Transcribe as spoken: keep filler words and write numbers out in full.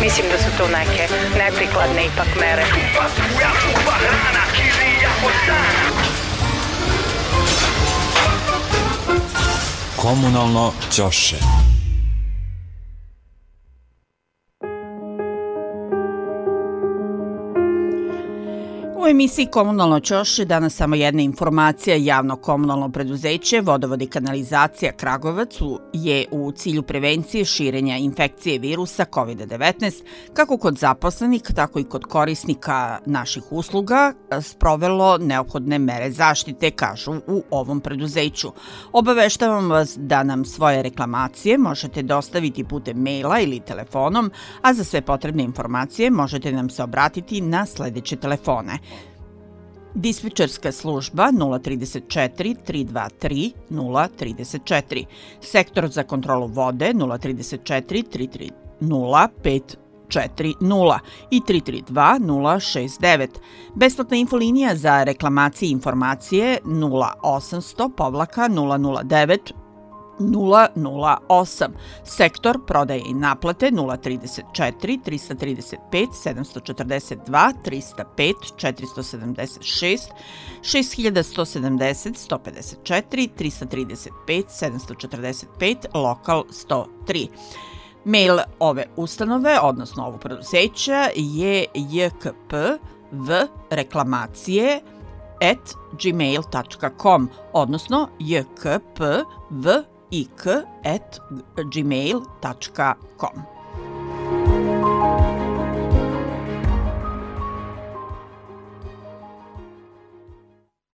Mislim da su to neke neprikladne ipak mere. Komunalno ćoše. U emisiji Komunalno ćoše danas samo jedna informacija. Javno komunalno preduzeće Vodovod i kanalizacija Kragujevac je u cilju prevencije širenja infekcije virusa kovid devetnaest kako kod zaposlenih, tako i kod korisnika naših usluga sprovelo neophodne mere zaštite, kažu u ovom preduzeću. Obaveštavam vas da nam svoje reklamacije možete dostaviti putem maila ili telefonom, a za sve potrebne informacije možete nam se obratiti na sledeće telefone. Dispečerska služba nula tri četiri tri dva tri nula tri četiri, sektor za kontrolu vode nula tri četiri tri tri nula pet četiri nula i tri tri dva nula šest devet. Besplatna infolinija za reklamacije i informacije nula osamsto povlaka nula nula devet nula nula osam. Sektor prodaje i naplate nula tri četiri tri tri pet sedam četiri dva tri zero pet četiri sedam šest šest jedan sedam zero jedan pet četiri tri tri pet sedam četiri pet lokal sto tri. Mail ove ustanove, odnosno ovog preduzeća, je jkpvreklamacije at gmail tačka com, odnosno jkpv ik at gmail tačka com.